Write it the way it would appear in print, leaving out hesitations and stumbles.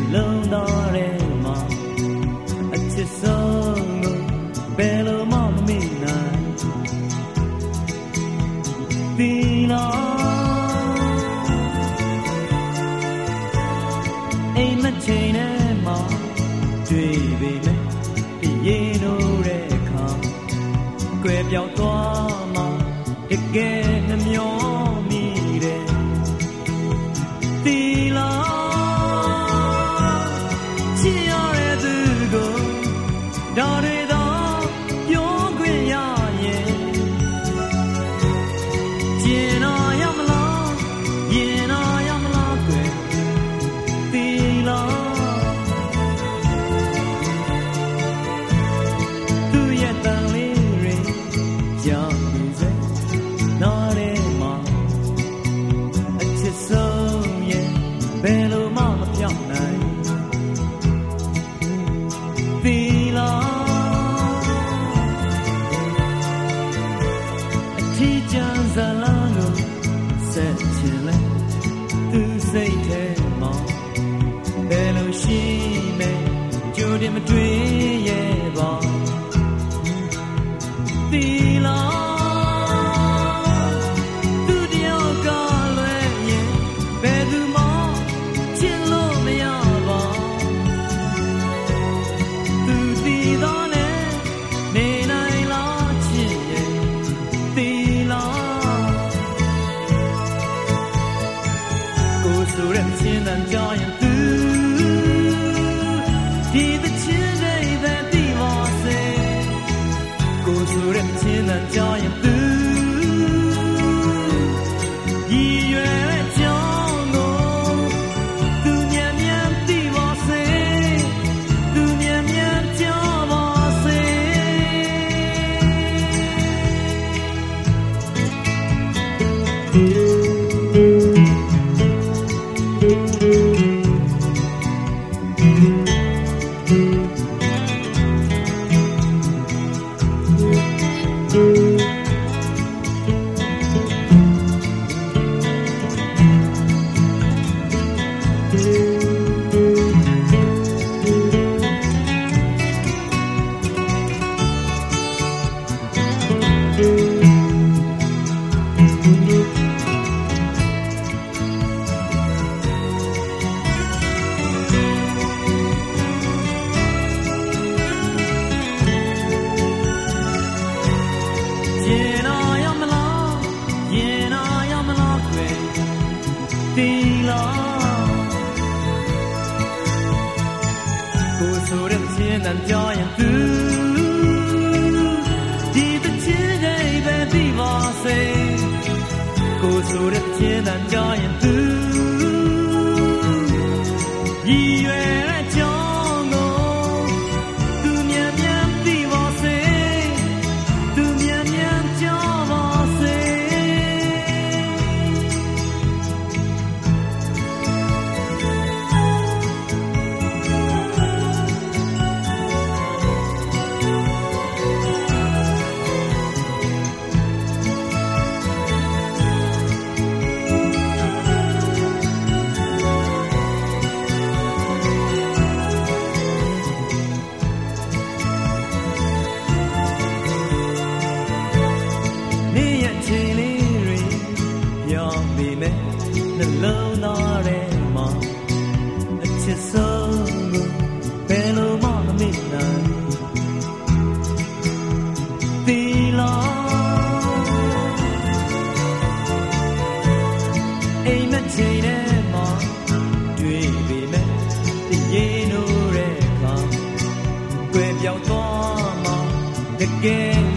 လုံးသားထဲမှာအချစ်ဆုံးကိုဘယ်လိုမှမမေ့နိုင်ဒီလားအိမ်မချိန်နဲ့မှတွေ့ပေမဲ့ရေနိုးတဲ့အခါကွယ်ပြောင်းသွားမှတကယ်နှမျောမိတယ်ဒီလားချစ်ရတဲ့သူကိုဒါတွေတော့ပြောခွင့်ရရဲ့ကျင်တော်ရမလားရင်တော်ရမလားကွယ်ဒီလားသူရဲ့တန်လေးတွေကြောက်နေစေနားထဲမှာအချစ်ဆုံးရဲ့ဘယ်လိုမှမပြောင်းနိုင်ဒီလားအထီးကျန်ဇလန်းကိုဆက်ချင်လဲသူစိတ်ထဲမှာဘယ်လိုရှိမဲကြိုတင်မတွေ့ရဲ့ပါဒီလားသူတယောက်ကလွယ်ရင်ဘယ်သူမှချစ်လို့မရပါသူတည်တော့လဲနေနိုင်လားချစ်ရဲ့ဒီလားကိုယ်ဆိုတဲ့ချင်းတန်ကြောင်းရင်သူဒီtheချင်းတွေပဲဒီပါစေကိုယ်ဆိုတဲ့ချင်းတန်ကြောင်းရင်သူရည်ရွယ်တဲ့ကြောင်းကိုသူမြန်မြန်သိပါစေသူမြန်မြန်ကြောက်ပါစေဆိုတဲ့ချင်းတန်ကြောင်းရင်သူဒီတဲ့ချင်းတွေပဲဒီပါစေကိုဆိုတဲ့ချင်းတန်ကြောင်းရင်သူရည်ရွယ်တဲ့ကြောင်းကိုသူမြန်မြန်သိပါစေသူမြန်မြန်ကြောက်ပါစေနှလုံးသားထဲမှာအချစ်ဆုံးကိုဘယ်လိုမှမမေ့နိုင်ဒီလားအိမ်မချိန်ထဲမှာတွေ့ပေမဲ့ရေနိုးတဲ့အခါကွယ်ပြောင်းသွားမှတကယ်